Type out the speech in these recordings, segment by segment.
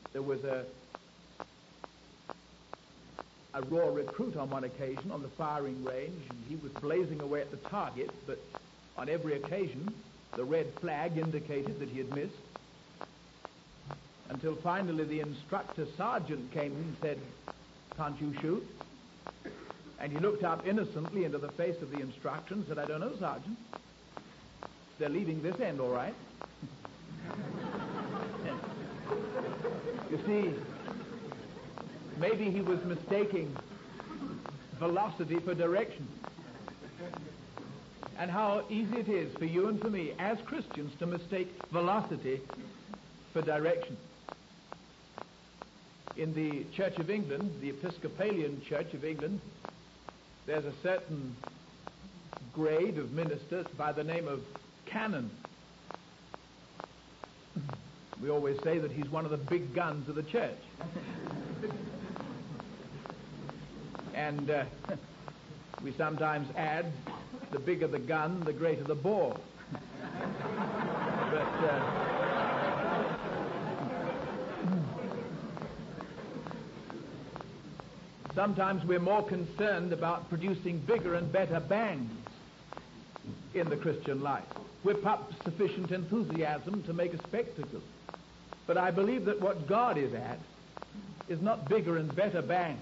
There was a raw recruit on one occasion on the firing range, and he was blazing away at the target, but on every occasion the red flag indicated that he had missed, until finally the instructor sergeant came and said, "Can't you shoot?" And he looked up innocently into the face of the instructor and said, "I don't know, Sergeant. They're leaving this end all right." You see, maybe he was mistaking velocity for direction. And how easy it is for you and for me as Christians to mistake velocity for direction. In the Church of England, the Episcopalian Church of England, there's a certain grade of ministers by the name of canon. We always say that he's one of the big guns of the church. And we sometimes add, the bigger the gun, the greater the bore. But sometimes we're more concerned about producing bigger and better bangs in the Christian life. Whip up sufficient enthusiasm to make a spectacle. But I believe that what God is at is not bigger and better bangs,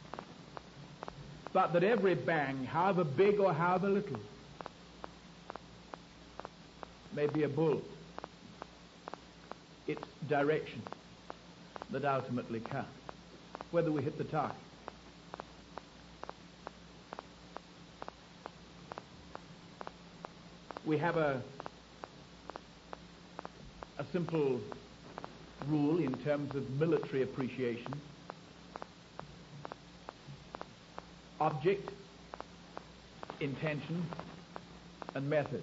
but that every bang, however big or however little, may be a bull. It's direction that ultimately counts, whether we hit the target. We have a simple rule in terms of military appreciation. Object, intention, and method.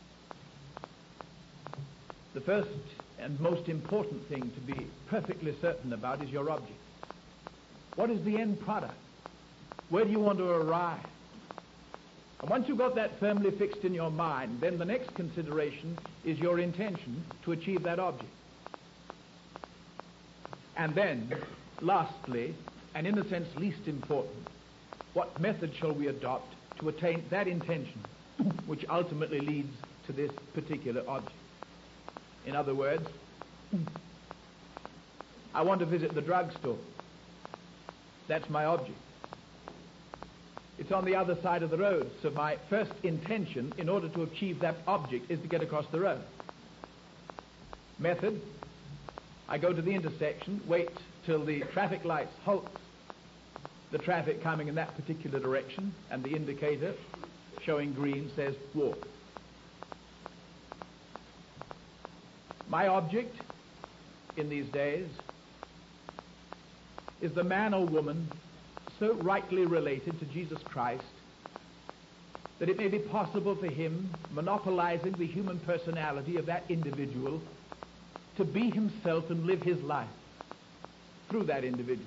The first and most important thing to be perfectly certain about is your object. What is the end product? Where do you want to arrive? And once you've got that firmly fixed in your mind, then the next consideration is your intention to achieve that object. And then, lastly, and in a sense least important, what method shall we adopt to attain that intention which ultimately leads to this particular object? In other words, I want to visit the drugstore. That's my object. It's on the other side of the road, so my first intention in order to achieve that object is to get across the road. Method, I go to the intersection, wait till the traffic lights halt the traffic coming in that particular direction, and the indicator showing green says walk. My object in these days is the man or woman so rightly related to Jesus Christ that it may be possible for him, monopolizing the human personality of that individual, to be himself and live his life through that individual.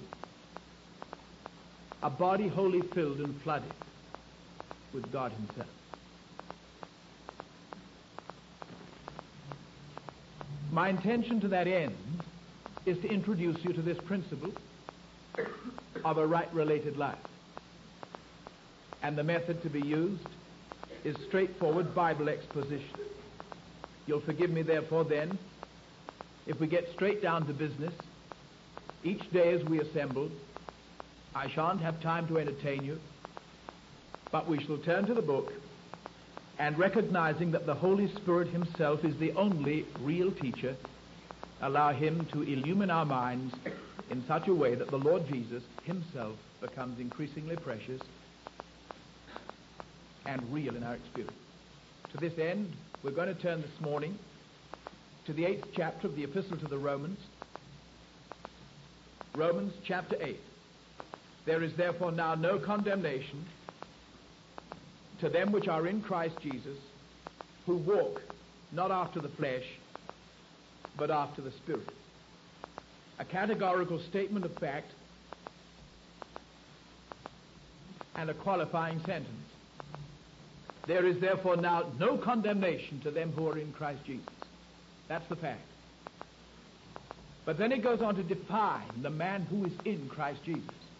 A body wholly filled and flooded with God himself. My intention to that end is to introduce you to this principle of a right related life. And the method to be used is straightforward Bible exposition. You'll forgive me therefore then if we get straight down to business. Each day as we assemble, I shan't have time to entertain you, but we shall turn to the book, and recognizing that the Holy Spirit himself is the only real teacher, allow him to illumine our minds in such a way that the Lord Jesus himself becomes increasingly precious and real in our experience. To this end, we're going to turn this morning to the 8th chapter of the Epistle to the Romans. Romans chapter 8. There is therefore now no condemnation to them which are in Christ Jesus, who walk not after the flesh, but after the Spirit. A categorical statement of fact and a qualifying sentence. There is therefore now no condemnation to them who are in Christ Jesus. That's the fact. But then it goes on to define the man who is in Christ Jesus,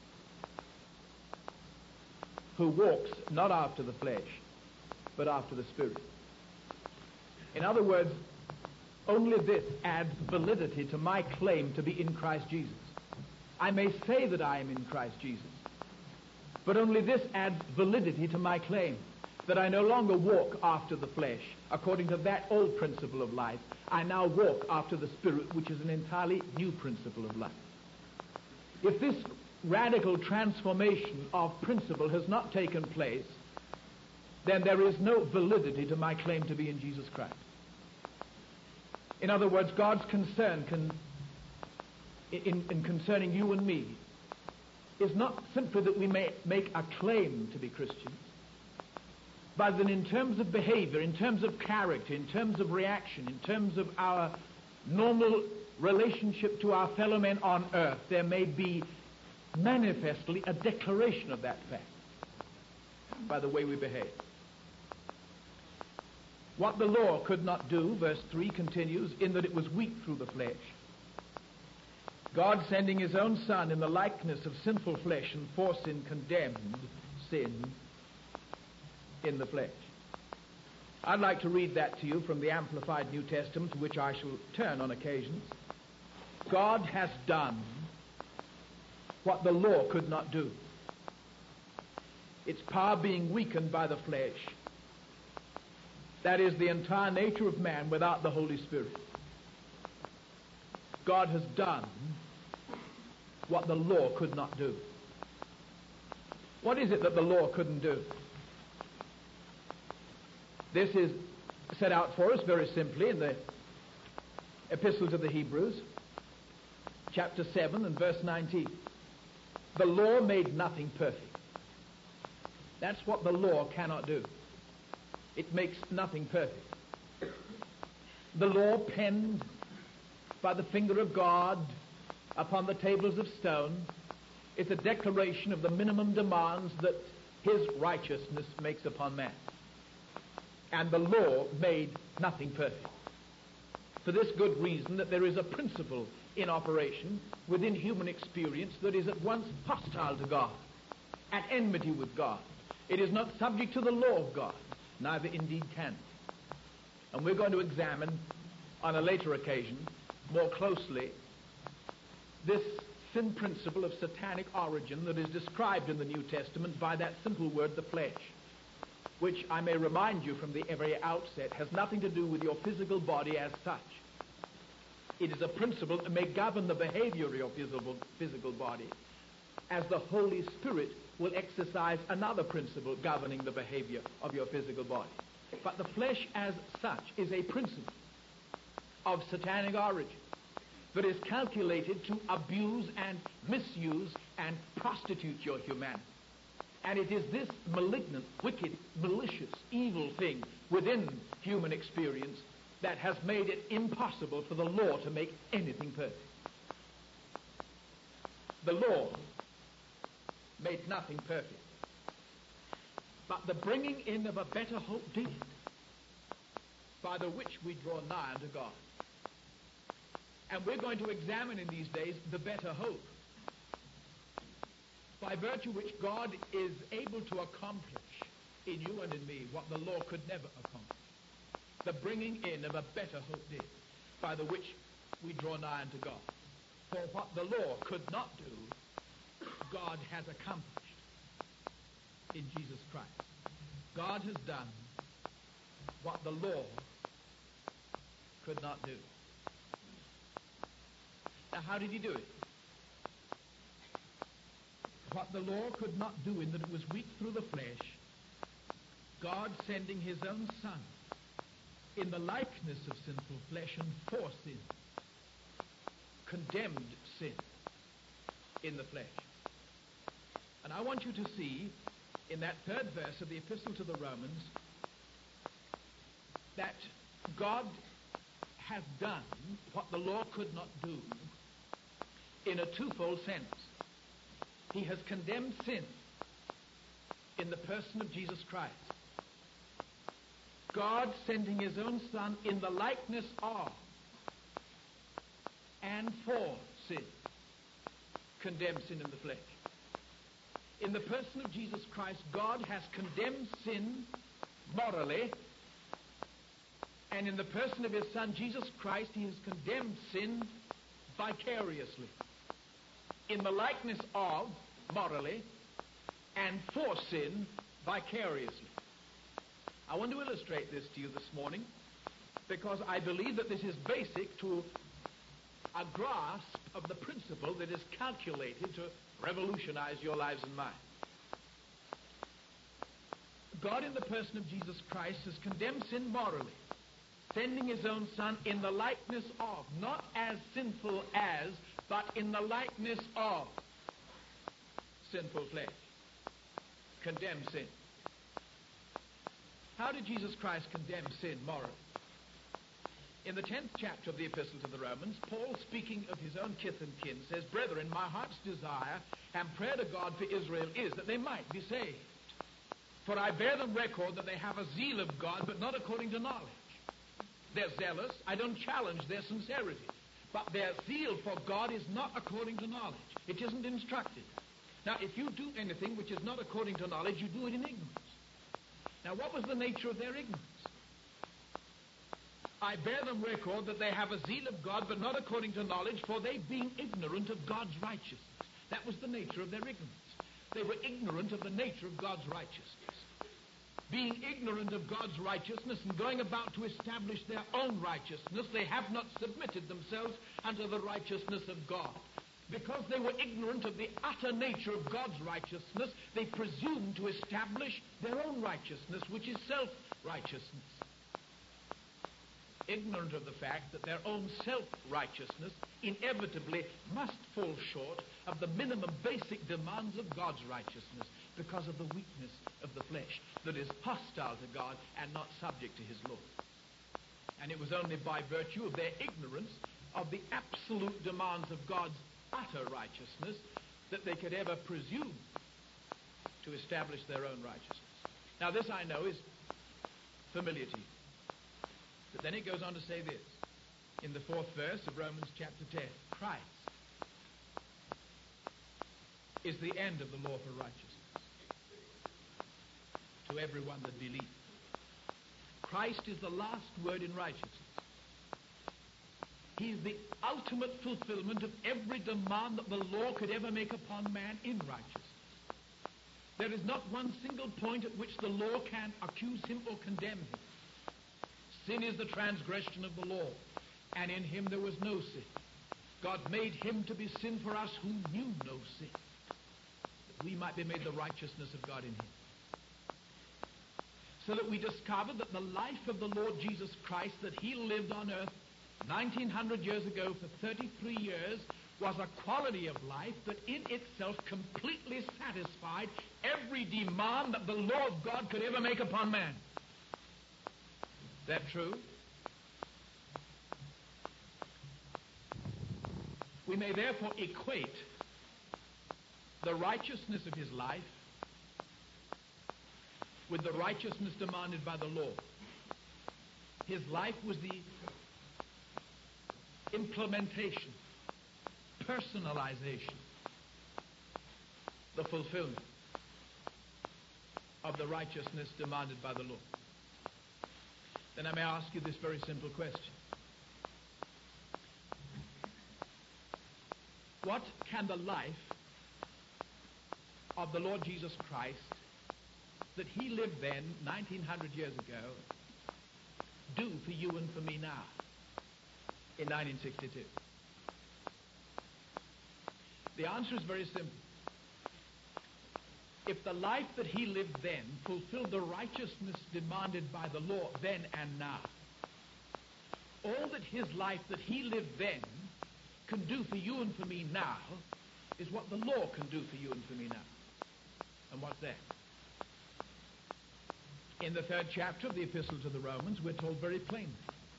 who walks not after the flesh, but after the Spirit. In other words, only this adds validity to my claim to be in Christ Jesus. I may say that I am in Christ Jesus, but only this adds validity to my claim that I no longer walk after the flesh according to that old principle of life. I now walk after the Spirit, which is an entirely new principle of life. If this radical transformation of principle has not taken place, then there is no validity to my claim to be in Jesus Christ. In other words, God's concern in concerning you and me is not simply that we may make a claim to be Christians, but that in terms of behavior, in terms of character, in terms of reaction, in terms of our normal relationship to our fellow men on earth, there may be manifestly a declaration of that fact by the way we behave. What the law could not do, verse 3 continues, in that it was weak through the flesh, God sending his own Son in the likeness of sinful flesh and for sin condemned sin in the flesh. I'd like to read that to you from the Amplified New Testament, to which I shall turn on occasions. God has done what the law could not do, its power being weakened by the flesh. That is the entire nature of man without the Holy Spirit. God has done what the law could not do. What is it that the law couldn't do? This is set out for us very simply in the Epistle to the Hebrews, chapter 7 and verse 19. The law made nothing perfect. That's what the law cannot do. It makes nothing perfect. The law penned by the finger of God upon the tables of stone is a declaration of the minimum demands that his righteousness makes upon man. And the law made nothing perfect. For this good reason, that there is a principle in operation within human experience that is at once hostile to God, at enmity with God. It is not subject to the law of God, neither indeed can it. And we're going to examine on a later occasion more closely this sin principle of satanic origin that is described in the New Testament by that simple word, the flesh, which I may remind you from the very outset has nothing to do with your physical body as such. It is a principle that may govern the behavior of your physical body, as the Holy Spirit will exercise another principle governing the behavior of your physical body. But the flesh as such is a principle of satanic origin that is calculated to abuse and misuse and prostitute your humanity. And it is this malignant, wicked, malicious, evil thing within human experience that has made it impossible for the law to make anything perfect. The law made nothing perfect, but the bringing in of a better hope did, by the which we draw nigh unto God. And we're going to examine in these days the better hope, by virtue which God is able to accomplish in you and in me what the law could never accomplish. The bringing in of a better hope did, by the which we draw nigh unto God. For what the law could not do, God has accomplished in Jesus Christ. God has done what the law could not do. Now, how did he do it? What the law could not do, in that it was weak through the flesh, God sending his own Son in the likeness of sinful flesh and for sin, condemned sin in the flesh. And I want you to see in that third verse of the Epistle to the Romans that God has done what the law could not do in a twofold sense. He has condemned sin in the person of Jesus Christ. God sending his own Son in the likeness of and for sin condemns sin in the flesh. In the person of Jesus Christ, God has condemned sin morally, and in the person of his Son, Jesus Christ, he has condemned sin vicariously. In the likeness of, morally, and for sin, vicariously. I want to illustrate this to you this morning because I believe that this is basic to a grasp of the principle that is calculated to revolutionize your lives and mine. God in the person of Jesus Christ has condemned sin morally, sending his own Son in the likeness of, not as sinful as, but in the likeness of sinful flesh. Condemn sin. How did Jesus Christ condemn sin morally? In the 10th chapter of the Epistle to the Romans, Paul, speaking of his own kith and kin, says, "Brethren, my heart's desire and prayer to God for Israel is that they might be saved. For I bear them record that they have a zeal of God, but not according to knowledge. They're zealous. I don't challenge their sincerity. But their zeal for God is not according to knowledge. It isn't instructed. Now, if you do anything which is not according to knowledge, you do it in ignorance. Now, what was the nature of their ignorance? I bear them record that they have a zeal of God, but not according to knowledge, for they being ignorant of God's righteousness." That was the nature of their ignorance. They were ignorant of the nature of God's righteousness. Being ignorant of God's righteousness and going about to establish their own righteousness, they have not submitted themselves unto the righteousness of God. Because they were ignorant of the utter nature of God's righteousness, they presumed to establish their own righteousness, which is self-righteousness. Ignorant of the fact that their own self-righteousness inevitably must fall short of the minimum basic demands of God's righteousness because of the weakness of the flesh that is hostile to God and not subject to his law. And it was only by virtue of their ignorance of the absolute demands of God's utter righteousness that they could ever presume to establish their own righteousness. Now, this I know is familiar to you. But then it goes on to say this, in the 4th verse of Romans chapter 10, Christ is the end of the law for righteousness to everyone that believeth. Christ is the last word in righteousness. He is the ultimate fulfillment of every demand that the law could ever make upon man in righteousness. There is not one single point at which the law can accuse him or condemn him. Sin is the transgression of the law, and in him there was no sin. God made him to be sin for us who knew no sin, that we might be made the righteousness of God in him. So that we discover that the life of the Lord Jesus Christ, that he lived on earth 1900 years ago for 33 years, was a quality of life that in itself completely satisfied every demand that the law of God could ever make upon man. Is that true? We may therefore equate the righteousness of his life with the righteousness demanded by the law. His life was the implementation, personalization, the fulfillment of the righteousness demanded by the law. Then I may ask you this very simple question. What can the life of the Lord Jesus Christ that he lived then, 1900 years ago, do for you and for me now, in 1962? The answer is very simple. If the life that he lived then fulfilled the righteousness demanded by the law then and now, all that his life that he lived then can do for you and for me now is what the law can do for you and for me now. And what's that? In the 3rd chapter of the Epistle to the Romans, we're told very plainly.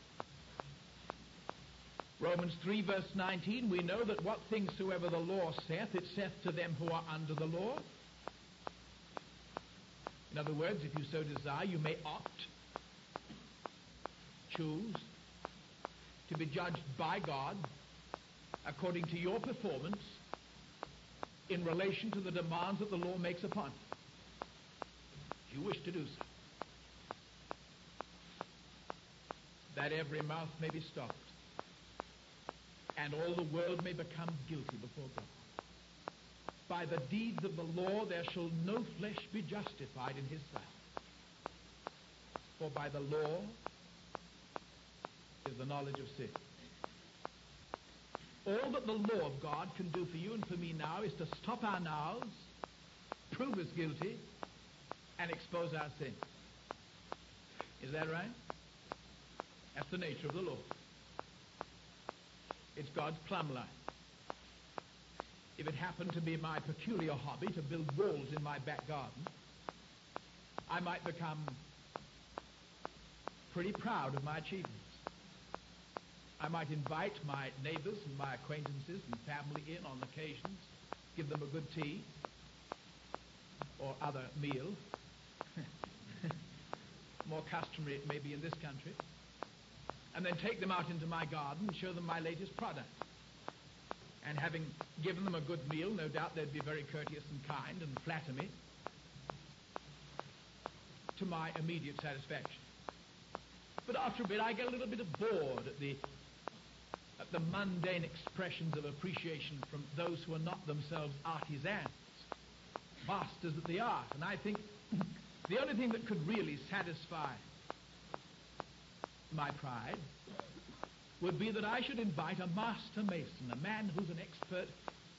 Romans 3 verse 19, we know that what things soever the law saith, it saith to them who are under the law. In other words, if you so desire, you may opt, choose, to be judged by God according to your performance in relation to the demands that the law makes upon you. If you wish to do so, that every mouth may be stopped, and all the world may become guilty before God. By the deeds of the law there shall no flesh be justified in his sight. For by the law is the knowledge of sin. All that the law of God can do for you and for me now is to stop our nows, prove us guilty, and expose our sin. Is that right? That's the nature of the law. It's God's plumb line. If it happened to be my peculiar hobby to build walls in my back garden, I might become pretty proud of my achievements. I might invite my neighbors and my acquaintances and family in on occasions, give them a good tea or other meal, more customary it may be in this country, and then take them out into my garden and show them my latest product. And having given them a good meal, no doubt they'd be very courteous and kind and flatter me to my immediate satisfaction. But after a bit, I get a little bit bored at the mundane expressions of appreciation from those who are not themselves artisans, masters of the art. And I think the only thing that could really satisfy my pride would be that I should invite a master mason, a man who's an expert,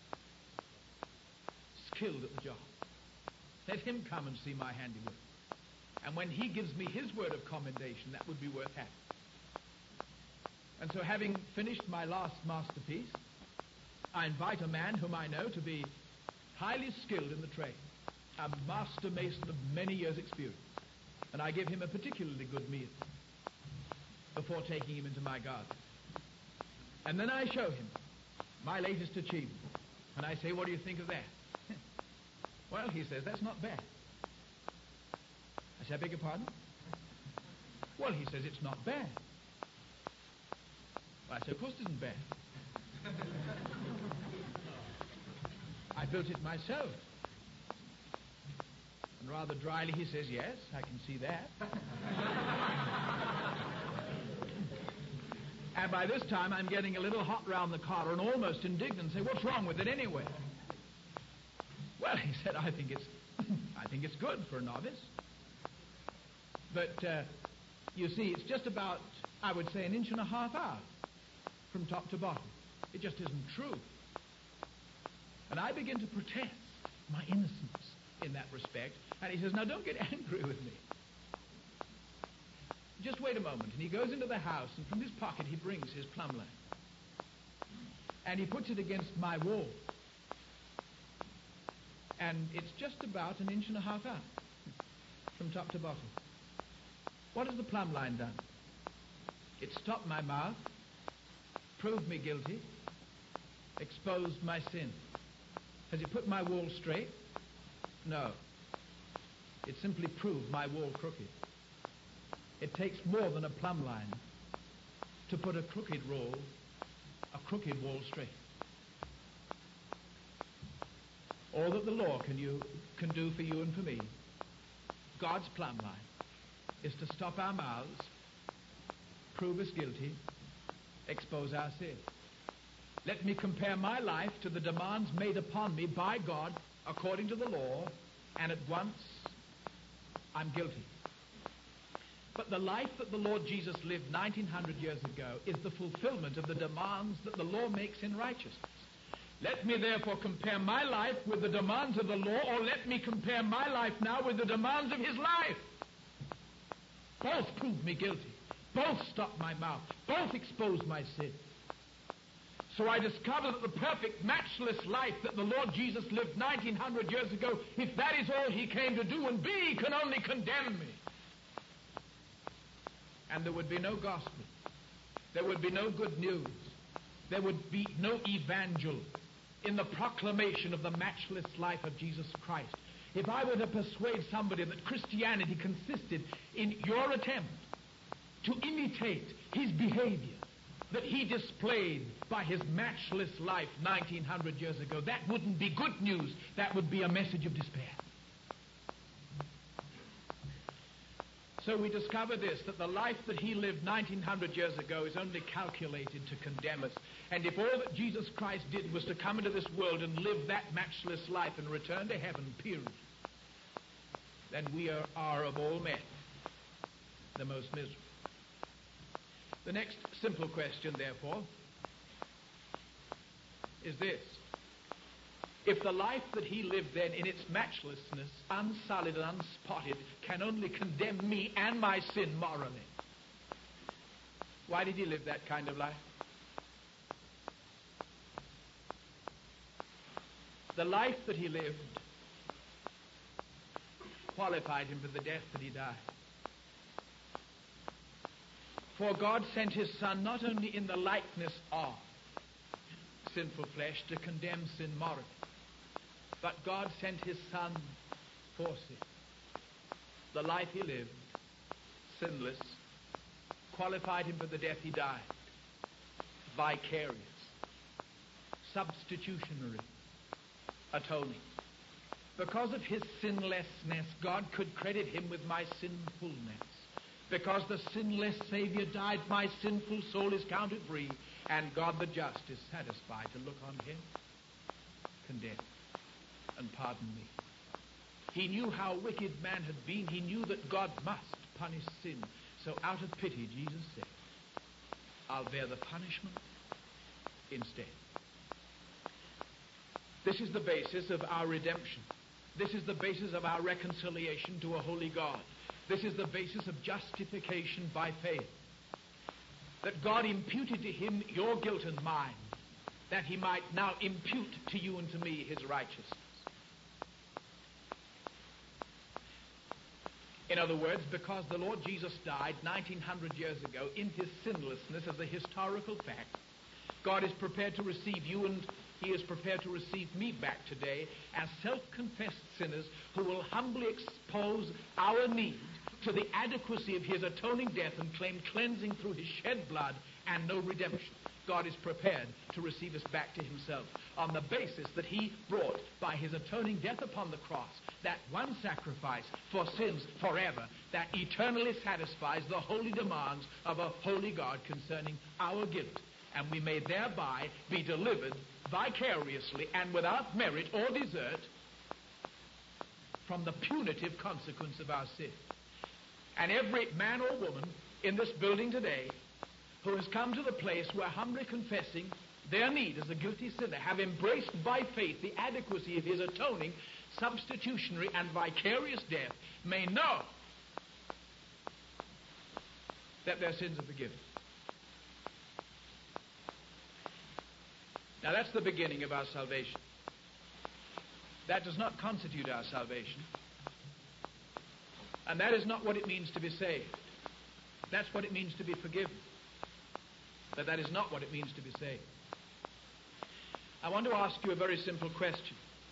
skilled at the job. Let him come and see my handiwork. And when he gives me his word of commendation, that would be worth having. And so, having finished my last masterpiece, I invite a man whom I know to be highly skilled in the trade, a master mason of many years' experience. And I give him a particularly good meal before taking him into my garden. And then I show him my latest achievement. And I say, what do you think of that? Well, he says, that's not bad. I say, I beg your pardon? Well, he says, it's not bad. Well, I say, of course it isn't bad. I built it myself. And rather dryly he says, yes, I can see that. And by this time I'm getting a little hot round the collar and almost indignant, say, what's wrong with it anyway? Well, he said, I think it's good for a novice. But you see, it's just about, I would say, 1.5 inches out from top to bottom. It just isn't true. And I begin to protest my innocence in that respect. And he says, now don't get angry with me. Just wait a moment. And he goes into the house, and from his pocket he brings his plumb line. And he puts it against my wall. And it's just about 1.5 inches out from top to bottom. What has the plumb line done? It stopped my mouth, proved me guilty, exposed my sin. Has it put my wall straight? No. It simply proved my wall crooked. It takes more than a plumb line to put a crooked wall straight. All that the law can do for you and for me, God's plumb line, is to stop our mouths, prove us guilty, expose our sin. Let me compare my life to the demands made upon me by God according to the law, and at once I'm guilty. But the life that the Lord Jesus lived 1900 years ago is the fulfillment of the demands that the law makes in righteousness. Let me therefore compare my life with the demands of the law, or let me compare my life now with the demands of his life. Both prove me guilty. Both stop my mouth. Both expose my sin. So I discover that the perfect, matchless life that the Lord Jesus lived 1900 years ago, if that is all he came to do and be, can only condemn me. And there would be no gospel. There would be no good news. There would be no evangel in the proclamation of the matchless life of Jesus Christ. If I were to persuade somebody that Christianity consisted in your attempt to imitate his behavior, that he displayed by his matchless life 1900 years ago, that wouldn't be good news. That would be a message of despair. So we discover this, that the life that he lived 1900 years ago is only calculated to condemn us. And if all that Jesus Christ did was to come into this world and live that matchless life and return to heaven, period, then we are of all men the most miserable. The next simple question, therefore, is this. If the life that he lived then in its matchlessness, unsullied and unspotted, can only condemn me and my sin morally, why did he live that kind of life? The life that he lived qualified him for the death that he died. For God sent his Son not only in the likeness of sinful flesh to condemn sin morally, but God sent his Son for sin. The life he lived, sinless, qualified him for the death he died. Vicarious, substitutionary, atoning. Because of his sinlessness, God could credit him with my sinfulness. Because the sinless Savior died, my sinful soul is counted free, and God the just is satisfied to look on him, condemn, and pardon me. He knew how wicked man had been. He knew that God must punish sin. So out of pity, Jesus said, I'll bear the punishment instead. This is the basis of our redemption. This is the basis of our reconciliation to a holy God. This is the basis of justification by faith. That God imputed to him your guilt and mine, that he might now impute to you and to me his righteousness. In other words, because the Lord Jesus died 1900 years ago in his sinlessness as a historical fact, God is prepared to receive you and he is prepared to receive me back today as self-confessed sinners who will humbly expose our need to the adequacy of his atoning death and claim cleansing through his shed blood and no redemption. God is prepared to receive us back to himself on the basis that he brought by his atoning death upon the cross that one sacrifice for sins forever that eternally satisfies the holy demands of a holy God concerning our guilt. And we may thereby be delivered vicariously and without merit or desert from the punitive consequence of our sin. And every man or woman in this building today who has come to the place where humbly confessing their need as a guilty sinner have embraced by faith the adequacy of his atoning, substitutionary, and vicarious death may know that their sins are forgiven. Now that's the beginning of our salvation. That does not constitute our salvation. And that is not what it means to be saved. That's what it means to be forgiven. But that is not what it means to be saved. I want to ask you a very simple question.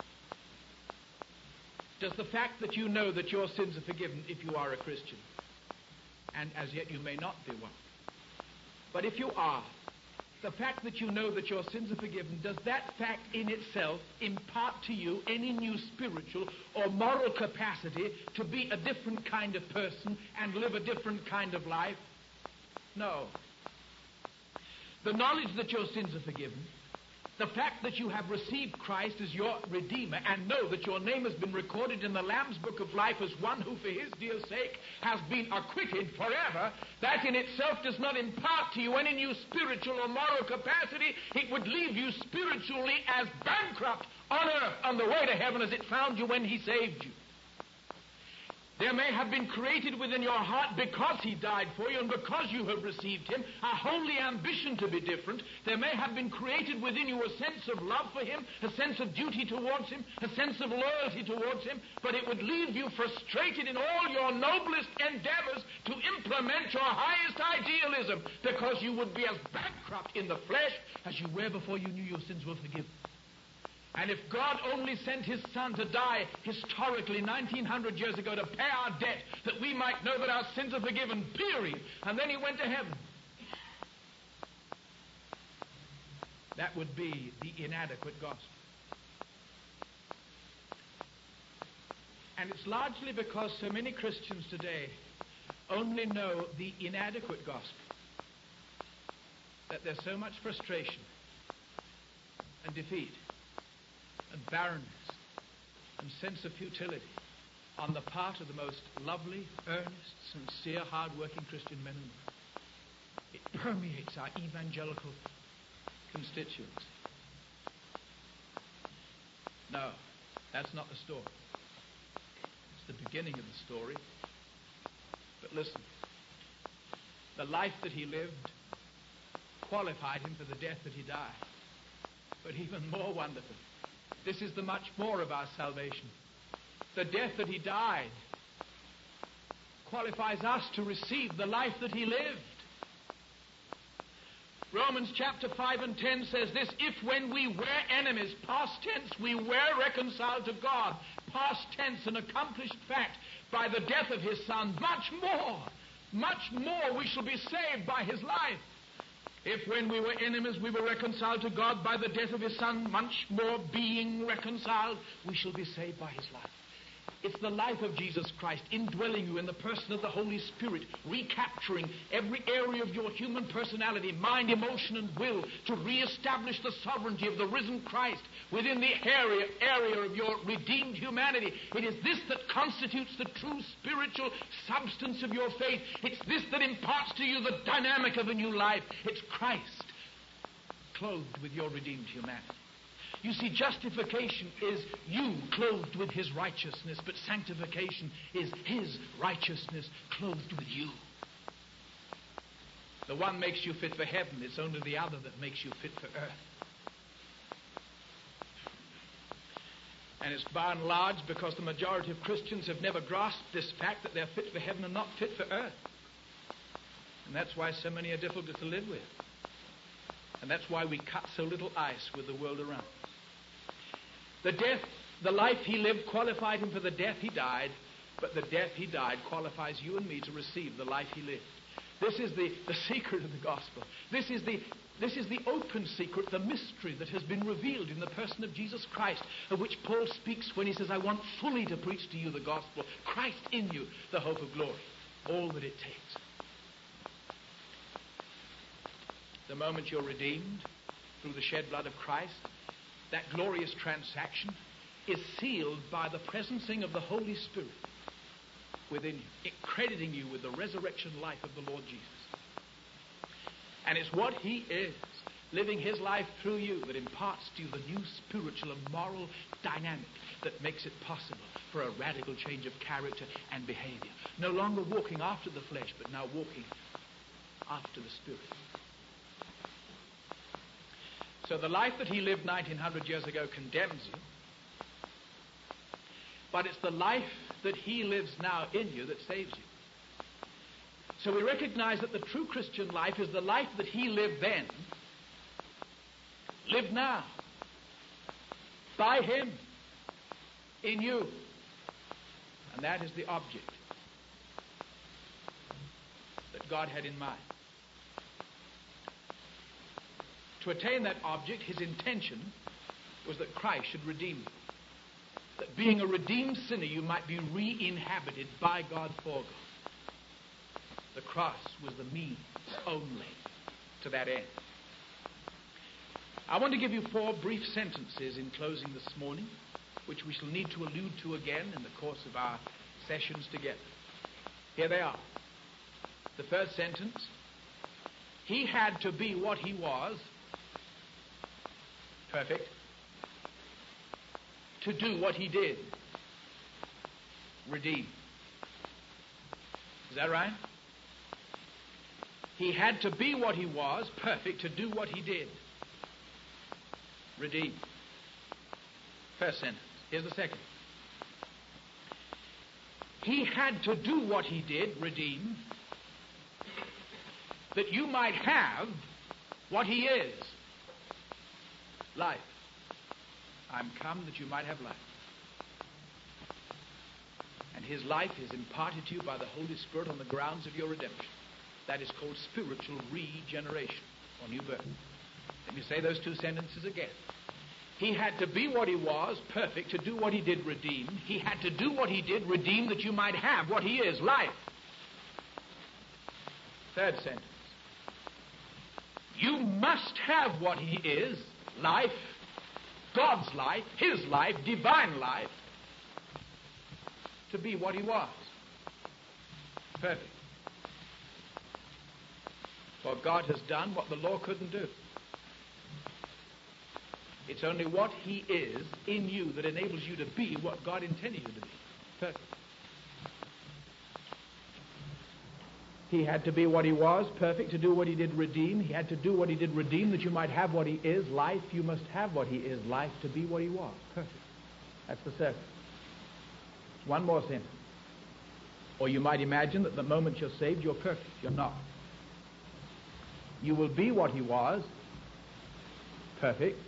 Does the fact that you know that your sins are forgiven if you are a Christian, and as yet you may not be one, but if you are, the fact that you know that your sins are forgiven, does that fact in itself impart to you any new spiritual or moral capacity to be a different kind of person and live a different kind of life? No. The knowledge that your sins are forgiven, the fact that you have received Christ as your Redeemer and know that your name has been recorded in the Lamb's Book of Life as one who for his dear sake has been acquitted forever, that in itself does not impart to you any new spiritual or moral capacity. It would leave you spiritually as bankrupt on earth on the way to heaven as it found you when he saved you. There may have been created within your heart, because he died for you and because you have received him, a holy ambition to be different. There may have been created within you a sense of love for him, a sense of duty towards him, a sense of loyalty towards him, but it would leave you frustrated in all your noblest endeavors to implement your highest idealism, because you would be as bankrupt in the flesh as you were before you knew your sins were forgiven. And if God only sent his Son to die historically 1900 years ago to pay our debt, that we might know that our sins are forgiven, period, and then he went to heaven, That would be the inadequate gospel. And it's largely because so many Christians today only know the inadequate gospel that there's so much frustration and defeat and barrenness and sense of futility on the part of the most lovely, earnest, sincere, hard-working Christian men and women. It permeates our evangelical constituency. No, that's not the story. It's the beginning of the story. But listen, the life that he lived qualified him for the death that he died. But even more wonderful, this is the much more of our salvation. The death that he died qualifies us to receive the life that he lived. Romans chapter 5 and 10 says this: if when we were enemies, past tense, we were reconciled to God, past tense, an accomplished fact, by the death of his Son, much more we shall be saved by his life. If when we were enemies we were reconciled to God by the death of his Son, much more being reconciled, we shall be saved by his life. It's the life of Jesus Christ indwelling you in the person of the Holy Spirit, recapturing every area of your human personality, mind, emotion, and will, to reestablish the sovereignty of the risen Christ within the area of your redeemed humanity. It is this that constitutes the true spiritual substance of your faith. It's this that imparts to you the dynamic of a new life. It's Christ clothed with your redeemed humanity. You see, justification is you clothed with his righteousness, but sanctification is his righteousness clothed with you. The one makes you fit for heaven. It's only the other that makes you fit for earth. And it's by and large because the majority of Christians have never grasped this fact that they're fit for heaven and not fit for earth. And that's why so many are difficult to live with. And that's why we cut so little ice with the world around. The life he lived qualified him for the death he died, but the death he died qualifies you and me to receive the life he lived. This is the secret of the gospel. This is the open secret, the mystery that has been revealed in the person of Jesus Christ, of which Paul speaks when he says, I want fully to preach to you the gospel. Christ in you, the hope of glory. All that it takes. The moment you're redeemed through the shed blood of Christ, that glorious transaction is sealed by the presencing of the Holy Spirit within you, crediting you with the resurrection life of the Lord Jesus. And it's what he is, living his life through you, that imparts to you the new spiritual and moral dynamic that makes it possible for a radical change of character and behavior. No longer walking after the flesh, but now walking after the Spirit. So the life that he lived 1900 years ago condemns you, but it's the life that he lives now in you that saves you. So we recognize that the true Christian life is the life that he lived then, lived now, by him, in you. And that is the object that God had in mind. To attain that object, his intention was that Christ should redeem you. That being a redeemed sinner, you might be re-inhabited by God for God. The cross was the means only to that end. I want to give you 4 brief sentences in closing this morning, which we shall need to allude to again in the course of our sessions together. Here they are. The first sentence: he had to be what he was, perfect, to do what he did, redeem. Is that right? He had to be what he was, perfect, to do what he did, redeem. First sentence. Here's the second. He had to do what he did, redeem, that you might have what he is, life. I'm come that you might have life. And his life is imparted to you by the Holy Spirit on the grounds of your redemption. That is called spiritual regeneration, or new birth. Let me say those two sentences again. He had to be what he was, perfect, to do what he did, redeem. He had to do what he did, redeem, that you might have what he is, life. Third sentence. You must have what he is, life, God's life, his life, divine life, to be what he was, perfect. For God has done what the law couldn't do. It's only what he is in you that enables you to be what God intended you to be. Perfect. He had to be what he was, perfect, to do what he did, redeem. He had to do what he did, redeem, that you might have what he is, life. You must have what he is, life, to be what he was. Perfect. That's the circle. One more sentence. Or you might imagine that the moment you're saved, you're perfect. You're not. You will be what he was, perfect,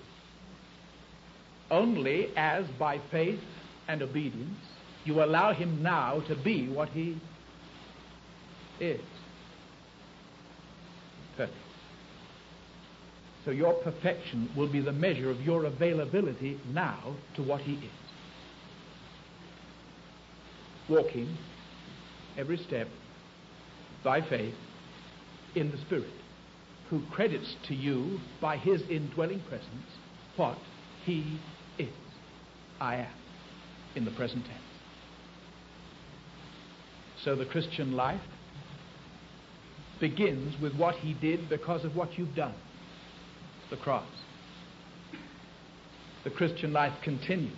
only as by faith and obedience you allow him now to be what he is. Perfect. So your perfection will be the measure of your availability now to what he is. Walking every step by faith in the Spirit, who credits to you by his indwelling presence what he is. I am, in the present tense. So the Christian life begins with what he did because of what you've done, the cross. The Christian life continues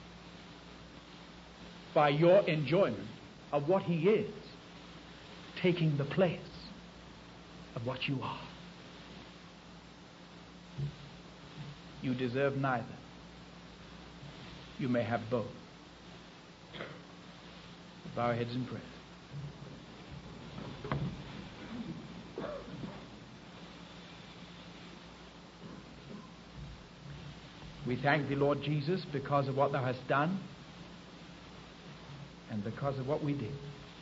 by your enjoyment of what he is, taking the place of what you are. You deserve neither. You may have both. Bow our heads in prayer. We thank thee, Lord Jesus, because of what thou hast done and because of what we did.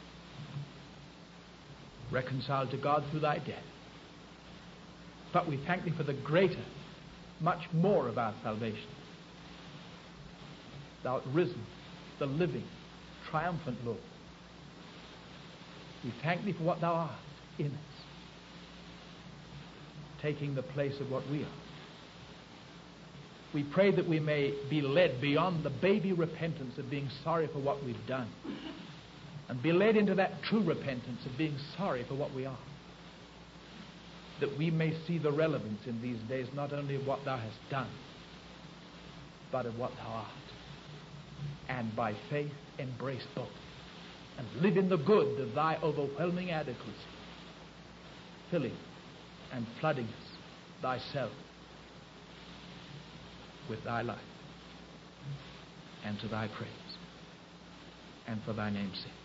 Reconciled to God through thy death. But we thank thee for the greater, much more of our salvation. Thou art risen, the living, triumphant Lord. We thank thee for what thou art in us, taking the place of what we are. We pray that we may be led beyond the baby repentance of being sorry for what we've done and be led into that true repentance of being sorry for what we are. That we may see the relevance in these days not only of what thou hast done, but of what thou art. And by faith embrace both and live in the good of thy overwhelming adequacy, filling and flooding us, thyself, with thy life, and to thy praise, and for thy name's sake.